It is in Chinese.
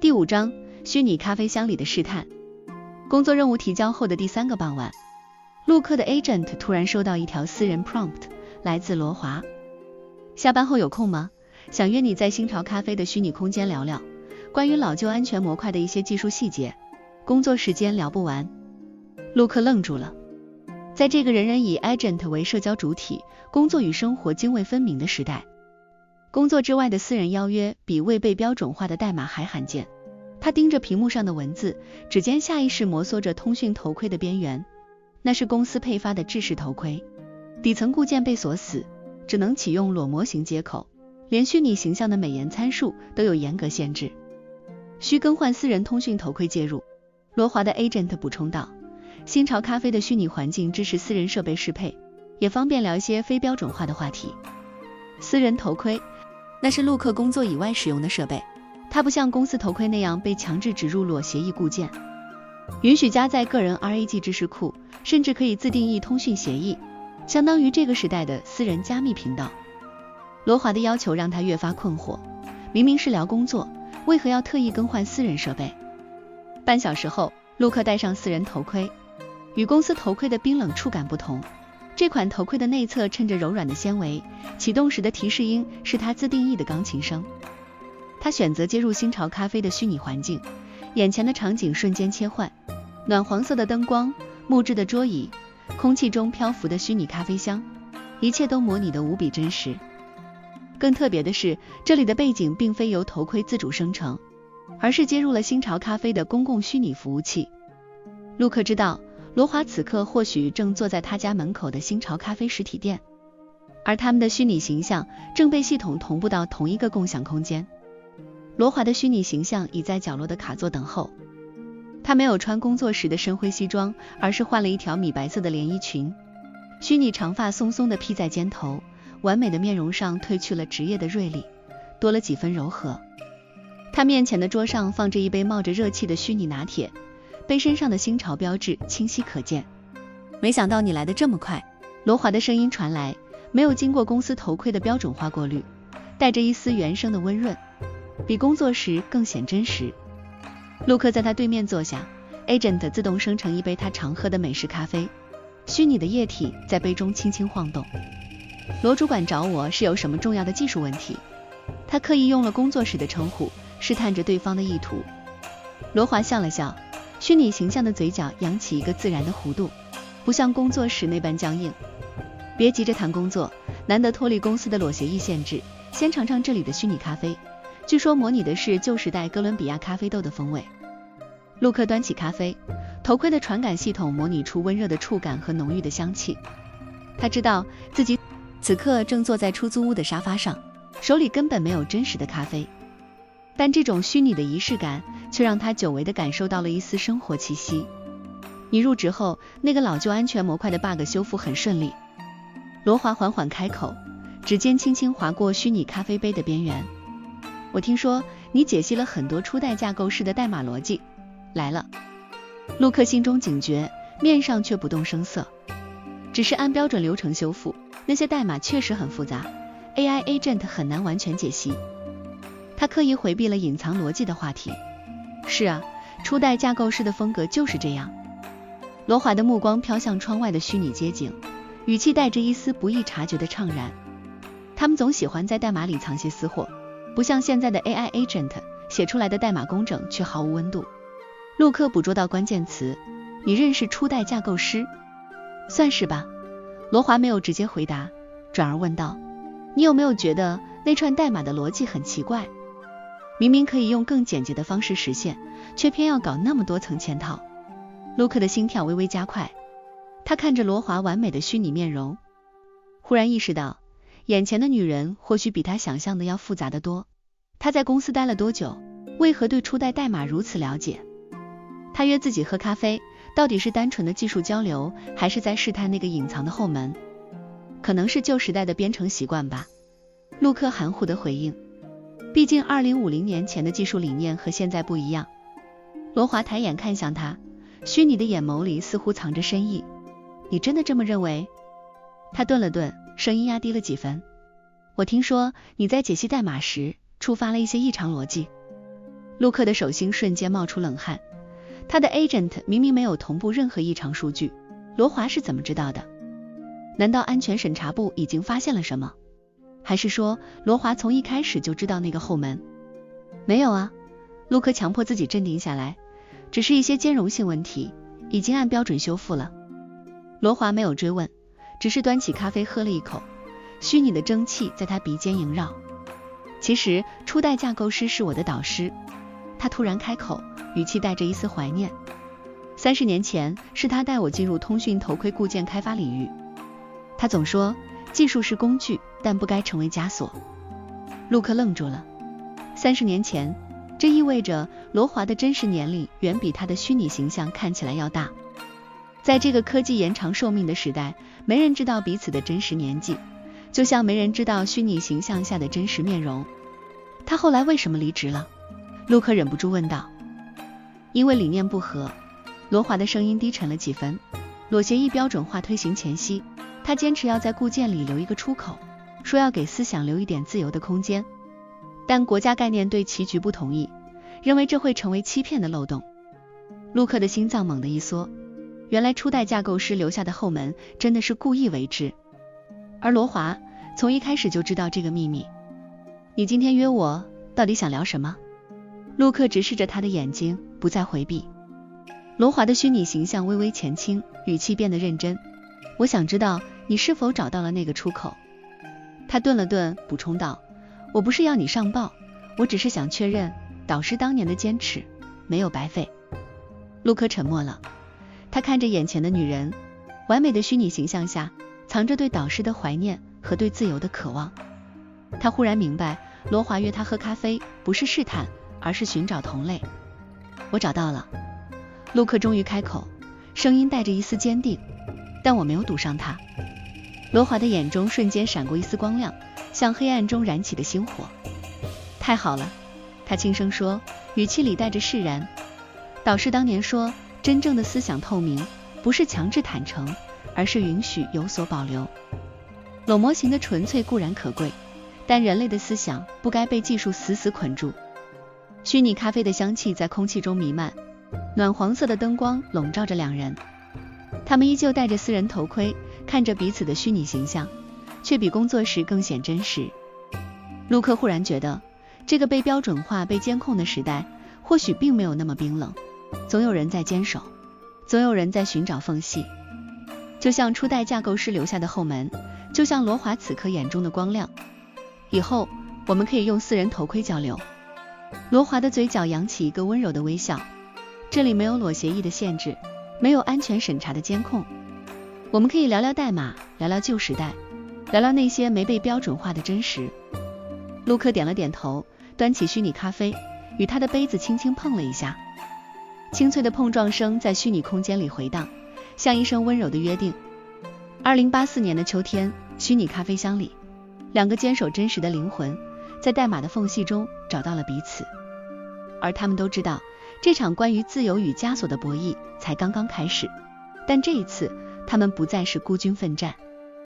第5章，虚拟咖啡箱里的试探。工作任务提交后的第3个傍晚，陆克的 agent 突然收到一条私人 prompt， 来自罗华。下班后有空吗？想约你在新潮咖啡的虚拟空间聊聊关于老旧安全模块的一些技术细节，工作时间聊不完。陆克愣住了。在这个人人以 agent 为社交主体，工作与生活泾渭分明的时代，工作之外的私人邀约比未被标准化的代码还罕见。他盯着屏幕上的文字，指尖下意识摩挲着通讯头盔的边缘，那是公司配发的制式头盔，底层固件被锁死，只能启用裸模型接口，连虚拟形象的美颜参数都有严格限制，需更换私人通讯头盔接入。罗华的 agent 补充道，新潮咖啡的虚拟环境支持私人设备适配，也方便聊一些非标准化的话题。私人头盔，那是陆克工作以外使用的设备，它不像公司头盔那样被强制植入裸协议固件，允许加载个人 RAG 知识库，甚至可以自定义通讯协议，相当于这个时代的私人加密频道。罗华的要求让他越发困惑，明明是聊工作，为何要特意更换私人设备？半小时后，陆克戴上私人头盔，与公司头盔的冰冷触感不同，这款头盔的内侧衬着柔软的纤维，启动时的提示音是他自定义的钢琴声。他选择接入新潮咖啡的虚拟环境，眼前的场景瞬间切换，暖黄色的灯光，木质的桌椅，空气中漂浮的虚拟咖啡香，一切都模拟得无比真实。更特别的是，这里的背景并非由头盔自主生成，而是接入了新潮咖啡的公共虚拟服务器。陆克知道，罗华此刻或许正坐在他家门口的新潮咖啡实体店，而他们的虚拟形象正被系统同步到同一个共享空间。罗华的虚拟形象已在角落的卡座等候，他没有穿工作时的深灰西装，而是换了一条米白色的连衣裙，虚拟长发松松的披在肩头，完美的面容上褪去了职业的锐利，多了几分柔和。他面前的桌上放着一杯冒着热气的虚拟拿铁，杯身上的新潮标志清晰可见。没想到你来得这么快，罗华的声音传来，没有经过公司头盔的标准化过滤，带着一丝原生的温润，比工作时更显真实。陆克在他对面坐下， agent 自动生成一杯他常喝的美式咖啡，虚拟的液体在杯中轻轻晃动。罗主管找我是有什么重要的技术问题？他刻意用了工作时的称呼，试探着对方的意图。罗华笑了笑，虚拟形象的嘴角扬起一个自然的弧度，不像工作时那般僵硬。别急着谈工作，难得脱离公司的裸协议限制，先尝尝这里的虚拟咖啡，据说模拟的是旧时代哥伦比亚咖啡豆的风味。陆克端起咖啡，头盔的传感系统模拟出温热的触感和浓郁的香气。他知道自己此刻正坐在出租屋的沙发上，手里根本没有真实的咖啡，但这种虚拟的仪式感却让他久违地感受到了一丝生活气息。你入职后，那个老旧安全模块的 bug 修复很顺利。罗华缓缓开口，指尖轻轻划过虚拟咖啡杯的边缘。我听说你解析了很多初代架构式的代码逻辑，来了。陆克心中警觉，面上却不动声色。只是按标准流程修复，那些代码确实很复杂， AI agent 很难完全解析。他刻意回避了隐藏逻辑的话题。是啊，初代架构式的风格就是这样。罗华的目光飘向窗外的虚拟街景，语气带着一丝不易察觉的怅然。他们总喜欢在代码里藏些私货，不像现在的 AI agent 写出来的代码工整却毫无温度。陆克捕捉到关键词，你认识初代架构师？算是吧。罗华没有直接回答，转而问道，你有没有觉得那串代码的逻辑很奇怪？明明可以用更简洁的方式实现，却偏要搞那么多层嵌套。陆克的心跳微微加快，他看着罗华完美的虚拟面容，忽然意识到眼前的女人或许比他想象的要复杂得多。他在公司待了多久？为何对初代代码如此了解？他约自己喝咖啡，到底是单纯的技术交流，还是在试探那个隐藏的后门？可能是旧时代的编程习惯吧。陆克含糊的回应，毕竟2050年前的技术理念和现在不一样。罗华抬眼看向他，虚拟的眼眸里似乎藏着深意。你真的这么认为？他顿了顿，声音压低了几分。我听说你在解析代码时触发了一些异常逻辑。 陆克的手心瞬间冒出冷汗，他的 agent 明明没有同步任何异常数据，罗华是怎么知道的？难道安全审查部已经发现了什么？还是说罗华从一开始就知道那个后门？没有啊，陆克强迫自己镇定下来，只是一些兼容性问题，已经按标准修复了。罗华没有追问，只是端起咖啡喝了一口，虚拟的蒸汽在他鼻尖萦绕。其实初代架构师是我的导师，他突然开口，语气带着一丝怀念。30年前是他带我进入通讯头盔固件开发领域，他总说技术是工具，但不该成为枷锁。陆克愣住了，30年前，这意味着罗华的真实年龄远比他的虚拟形象看起来要大。在这个科技延长寿命的时代，没人知道彼此的真实年纪，就像没人知道虚拟形象下的真实面容。他后来为什么离职了？陆克忍不住问道。因为理念不合。罗华的声音低沉了几分。裸协议标准化推行前夕，他坚持要在固件里留一个出口，说要给思想留一点自由的空间。但国家概念对棋局不同意，认为这会成为欺骗的漏洞。陆克的心脏猛地一缩，原来初代架构师留下的后门真的是故意为之。而罗华从一开始就知道这个秘密。你今天约我，到底想聊什么？陆克直视着他的眼睛，不再回避。罗华的虚拟形象微微前倾，语气变得认真。我想知道你是否找到了那个出口。他顿了顿，补充道，我不是要你上报，我只是想确认导师当年的坚持没有白费。陆克沉默了，他看着眼前的女人，完美的虚拟形象下藏着对导师的怀念和对自由的渴望。他忽然明白，罗华约他喝咖啡不是试探，而是寻找同类。我找到了。陆克终于开口，声音带着一丝坚定，但我没有堵上他。罗华的眼中瞬间闪过一丝光亮，像黑暗中燃起的星火。太好了，他轻声说，语气里带着释然。导师当年说，真正的思想透明，不是强制坦诚，而是允许有所保留。裸模型的纯粹固然可贵，但人类的思想不该被技术死死捆住。虚拟咖啡的香气在空气中弥漫，暖黄色的灯光笼罩着两人。他们依旧戴着私人头盔，看着彼此的虚拟形象，却比工作时更显真实。陆克忽然觉得，这个被标准化、被监控的时代，或许并没有那么冰冷，总有人在坚守，总有人在寻找缝隙。就像初代架构师留下的后门，就像罗华此刻眼中的光亮。以后我们可以用私人头盔交流。罗华的嘴角扬起一个温柔的微笑，这里没有裸协议的限制，没有安全审查的监控，我们可以聊聊代码，聊聊旧时代，聊聊那些没被标准化的真实。陆克点了点头，端起虚拟咖啡，与他的杯子轻轻碰了一下，清脆的碰撞声在虚拟空间里回荡，像一声温柔的约定。2084年的秋天，虚拟咖啡箱里，两个坚守真实的灵魂在代码的缝隙中找到了彼此，而他们都知道，这场关于自由与枷锁的博弈才刚刚开始。但这一次，他们不再是孤军奋战。